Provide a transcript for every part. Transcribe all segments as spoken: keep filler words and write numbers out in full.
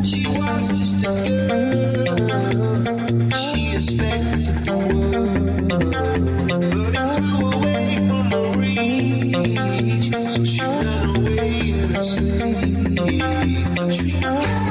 She was just a girl. She expected the world, but it flew away from her reach. So she ran away in her sleep.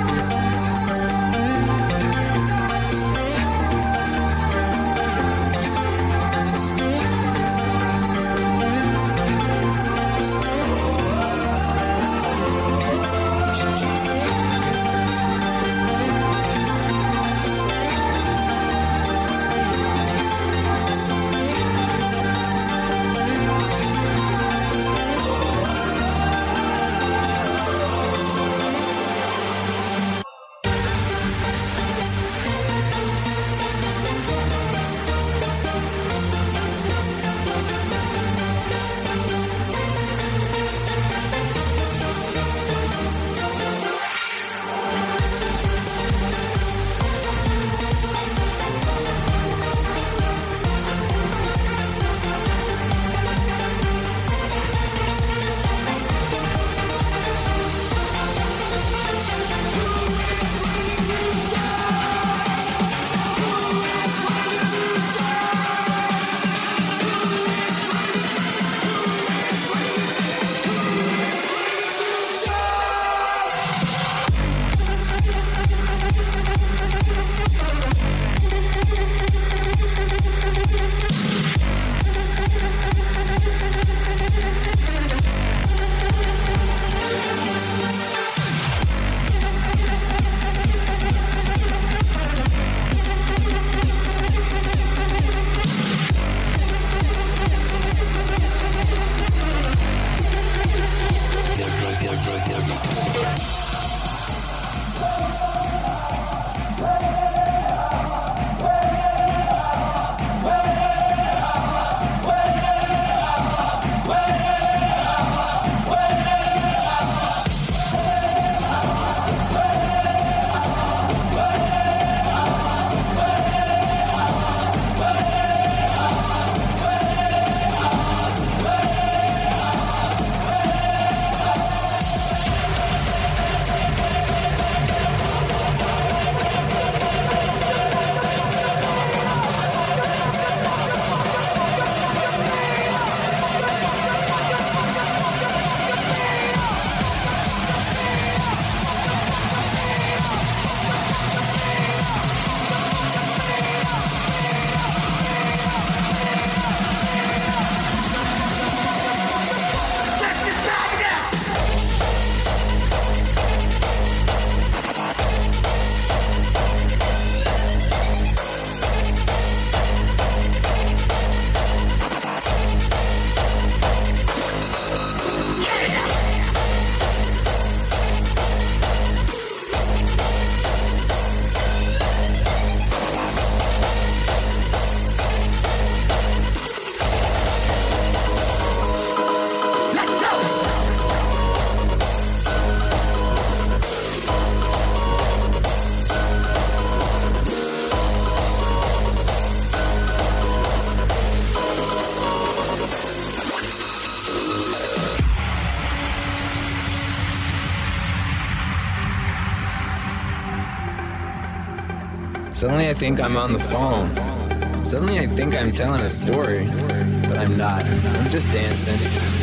Suddenly I think I'm on the phone. Suddenly I think I'm telling a story, but I'm not. I'm just dancing.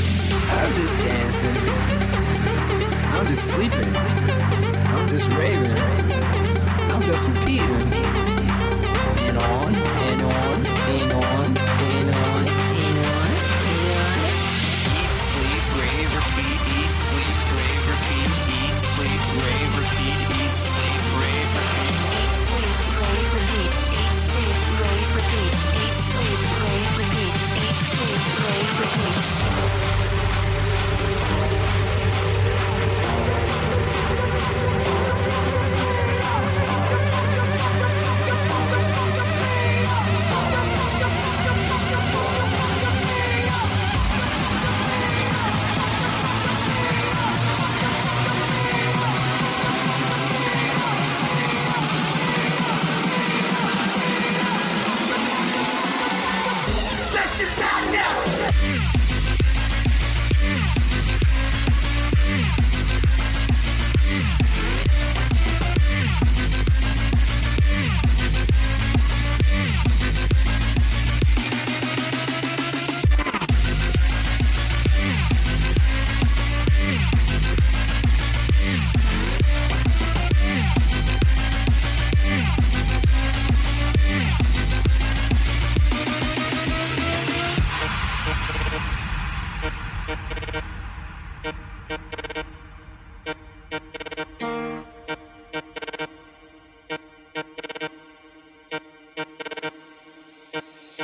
I'm just dancing. I'm just sleeping. I'm just raving. I'm just repeating. And on, and on, and on, and on, and on. Eat, sleep, rave, repeat. Eat, sleep, rave, repeat. Eat, sleep, rave, repeat. Eat, sleep, rave, repeat. Eat, sleep, rave, repeat. Eat, sleep, rave, repeat. Eat, sleep, rave, repeat. Eat, sleep, rave, repeat.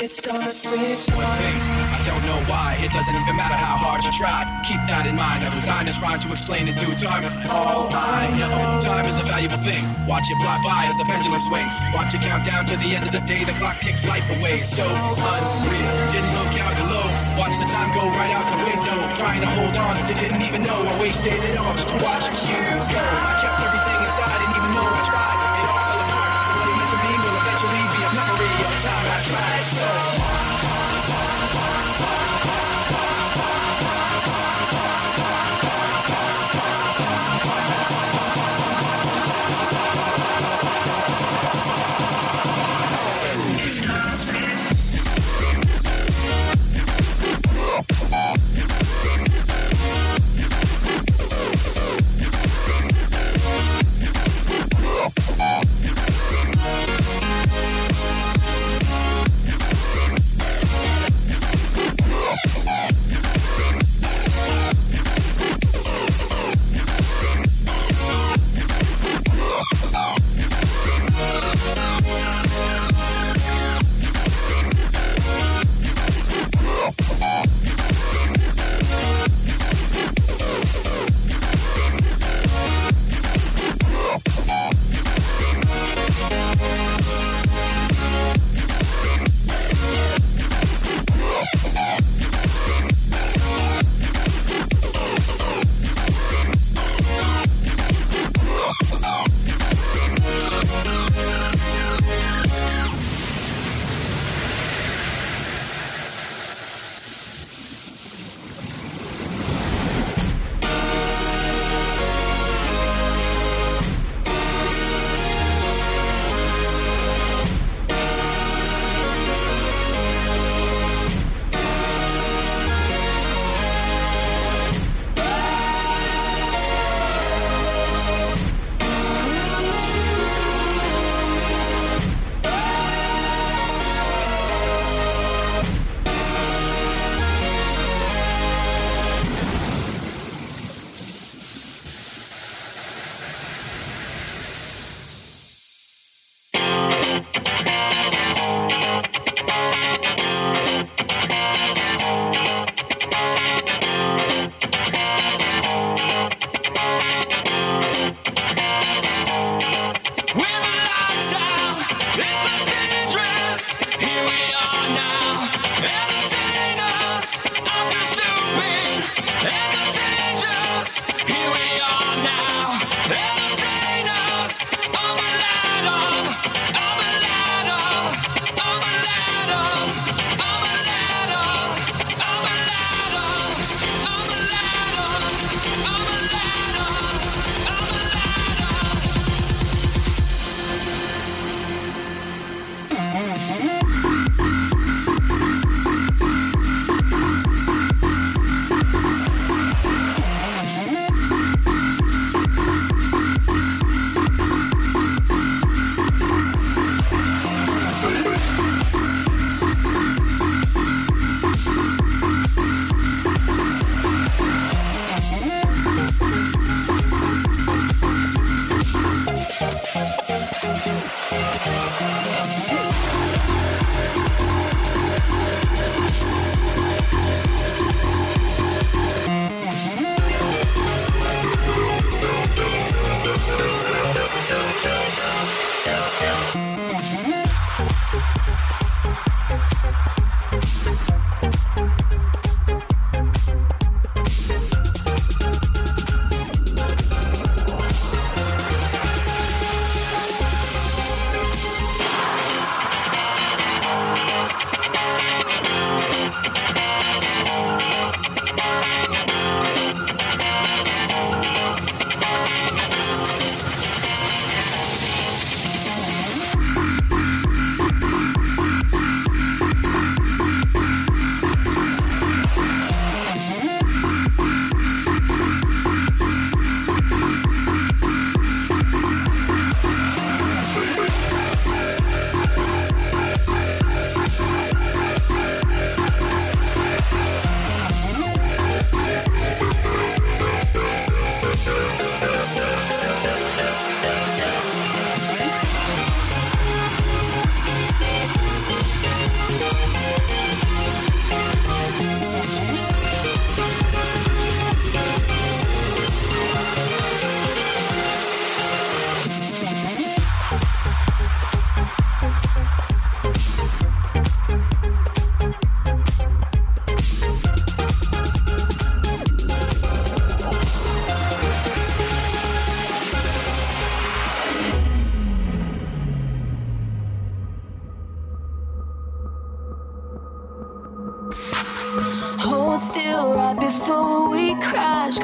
It starts with One thing, I don't know why. It doesn't even matter how hard you try. Keep that in mind. I designed this rhyme to explain in due time. All I know, time is a valuable thing. Watch it fly by as the pendulum swings. Watch it count down to the end of the day. The clock takes life away. So unreal. Didn't look out below. Watch the time go right out the window. Trying to hold on to didn't even know I wasted it all just to watch you go. I kept everything inside, didn't even know I tried. It all fell apart. What it meant to be will eventually be a memory of the time I tried so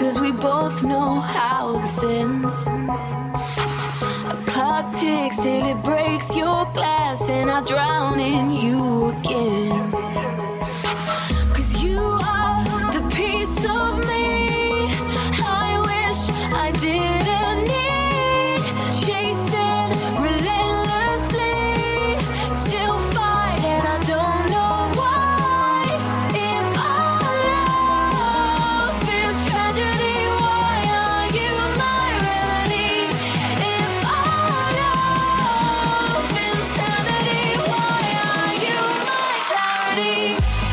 'cause we both know how this ends. A clock ticks till it breaks your glass, and I drown in you again. 'Cause you are the piece of me I wish I didn't need. Chasing relentlessly, still fight, and I don't know why. If our love is tragedy, why are you my remedy? If our love is insanity, why are you my clarity?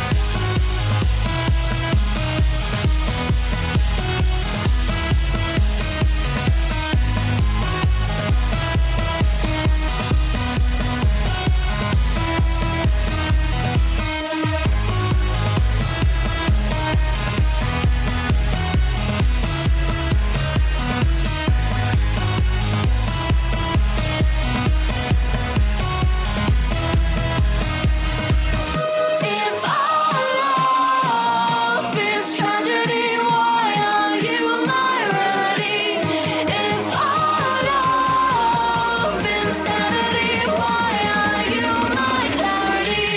If our love is tragedy, why are you my remedy? If our love is insanity, why are you my clarity?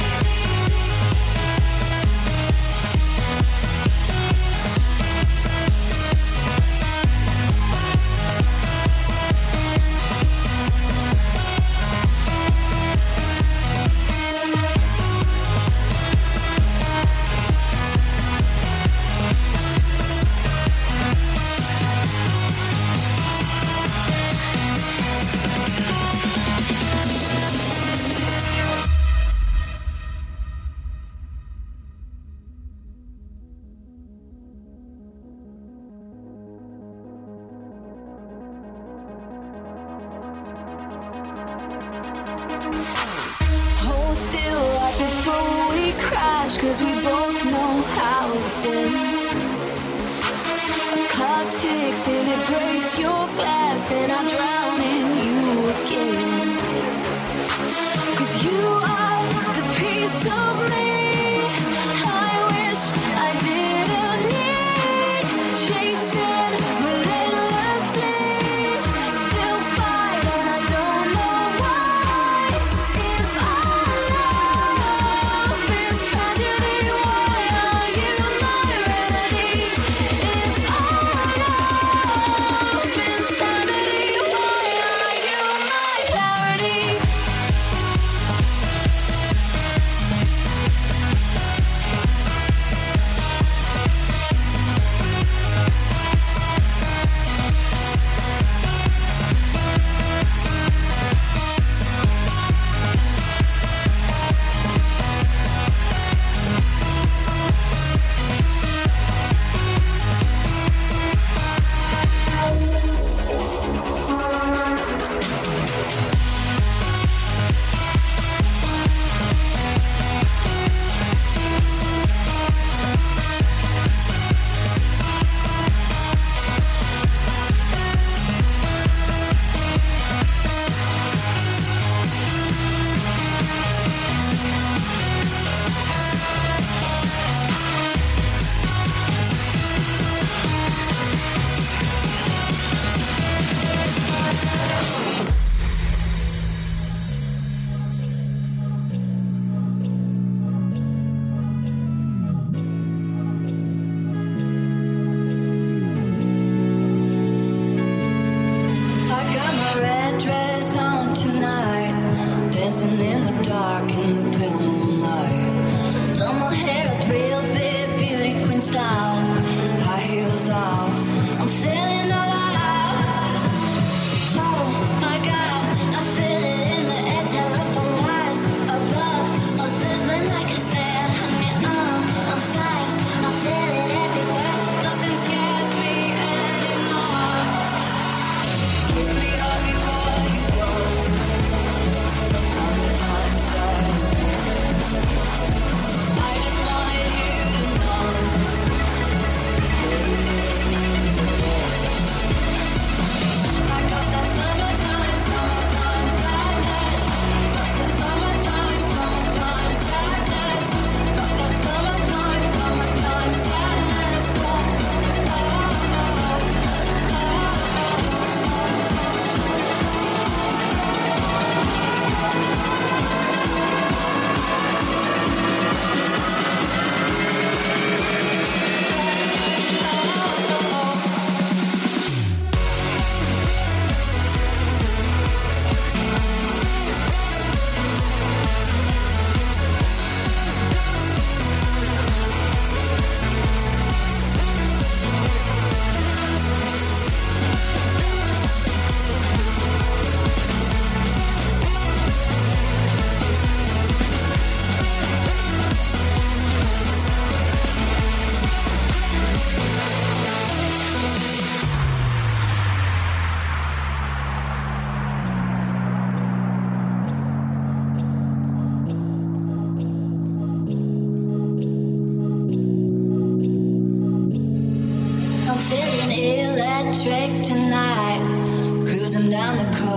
Hold still right before we crash, 'cause we both know how this ends. A clock ticks till it breaks your glass, and I drown in you again. 'Cause you are the piece of me I wish I didn't need. Chasing relentlessly, still fight, and I don't know why. If our love is tragedy, why are you my remedy? If our love is insanity,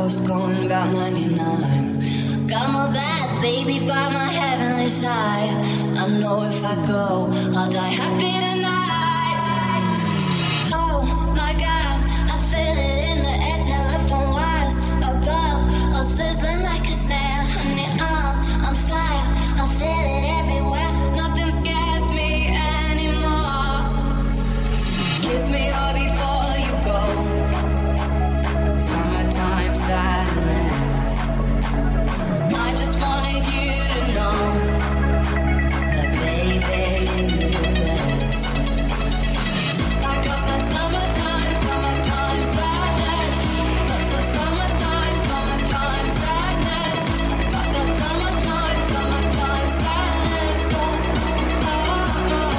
was going about ninety-nine. Got my bad baby by my heavenly side. I know if I go, I'll die happy tonight. Oh my God, I feel it in the air, telephone wires above, all sizzling like a snare. Honey, I'm on fire, I feel it everywhere. Nothing scares me anymore. Kiss me all before you go. Summertime sadness. I just wanted you to know that baby you're the best. I got that summertime, summertime sadness. That summertime, summertime sadness. Got that summertime, summertime sadness. Oh, oh, oh, oh.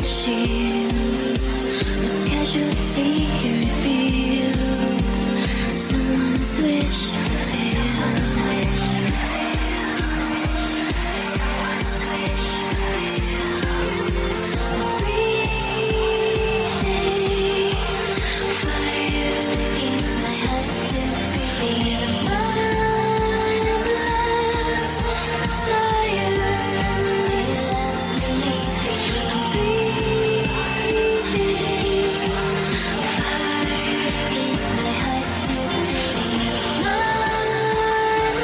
shield, a casualty you reveal, someone's wish fulfilled. Breathing fire is my heart still beating. Mindless desire, still unbelieving. Breathing fire is my heart still beating. Mindless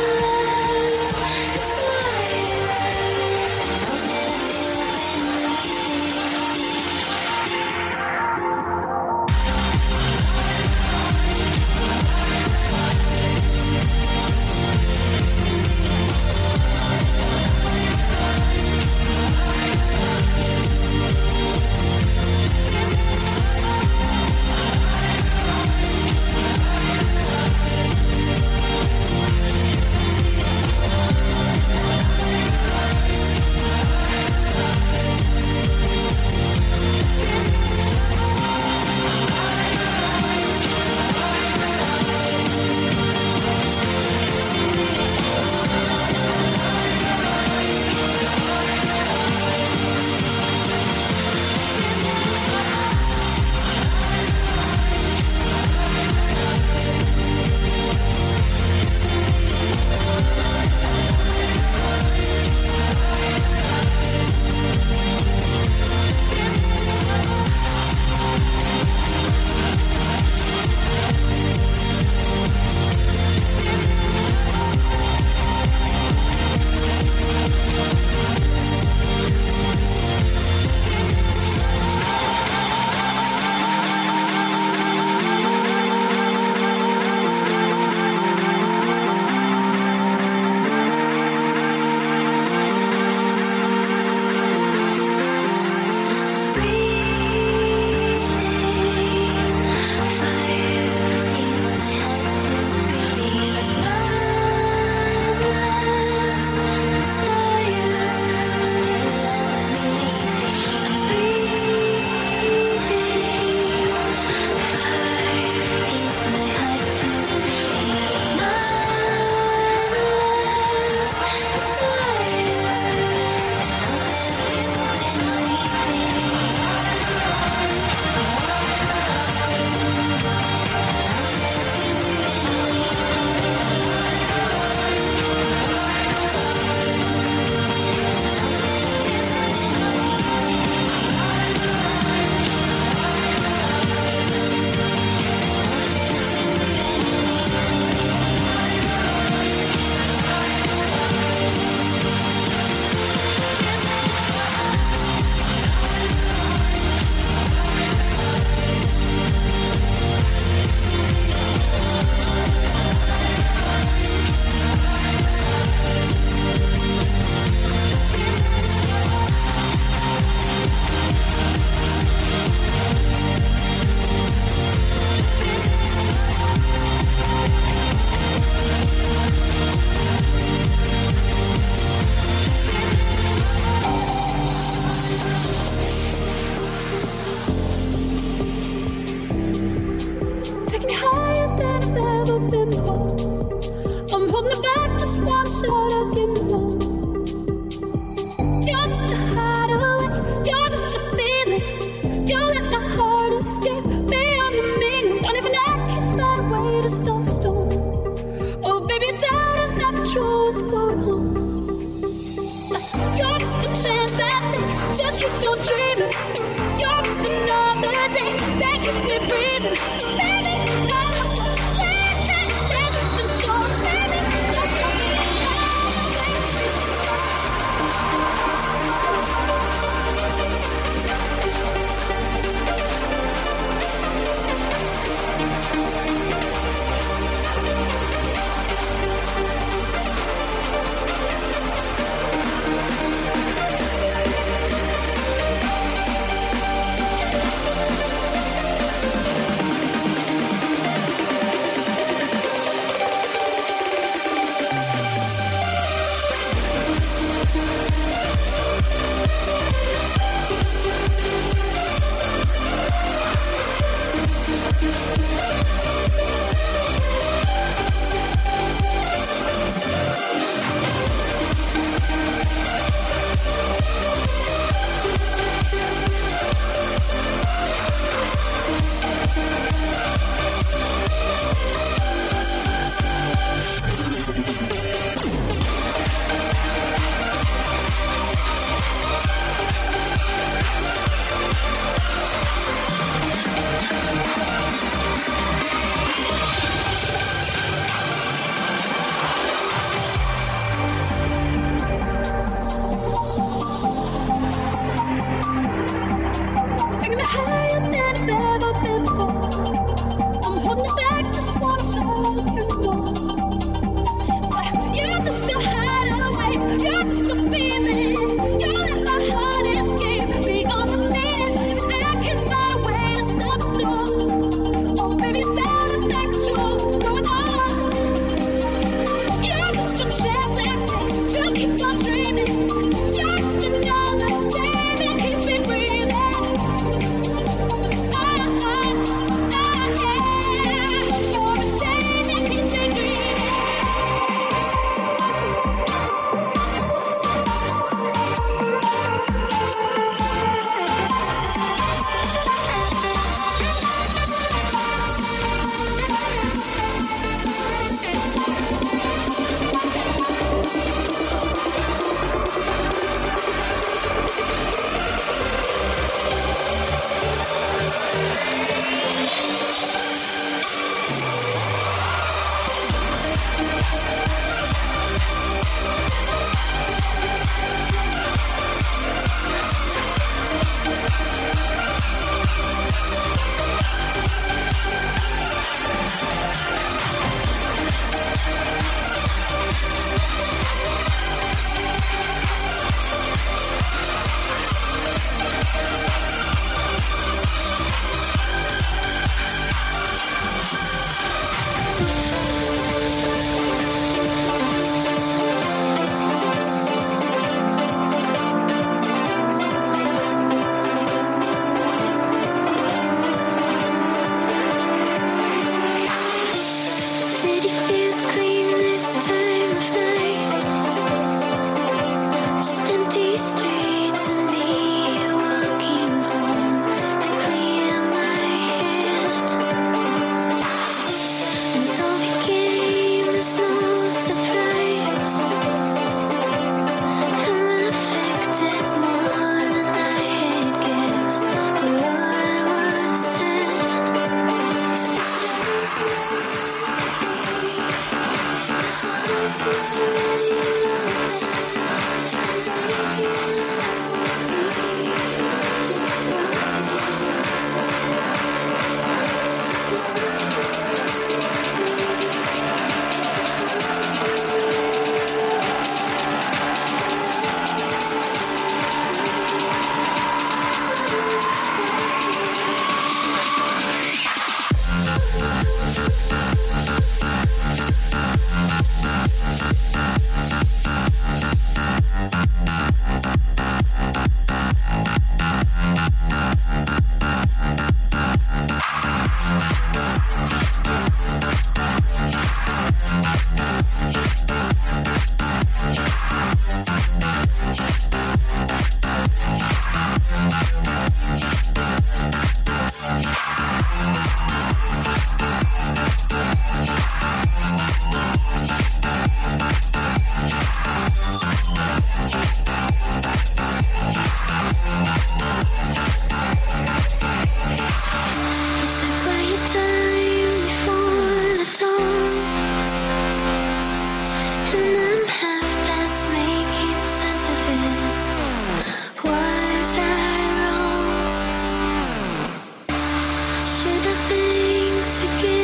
once again.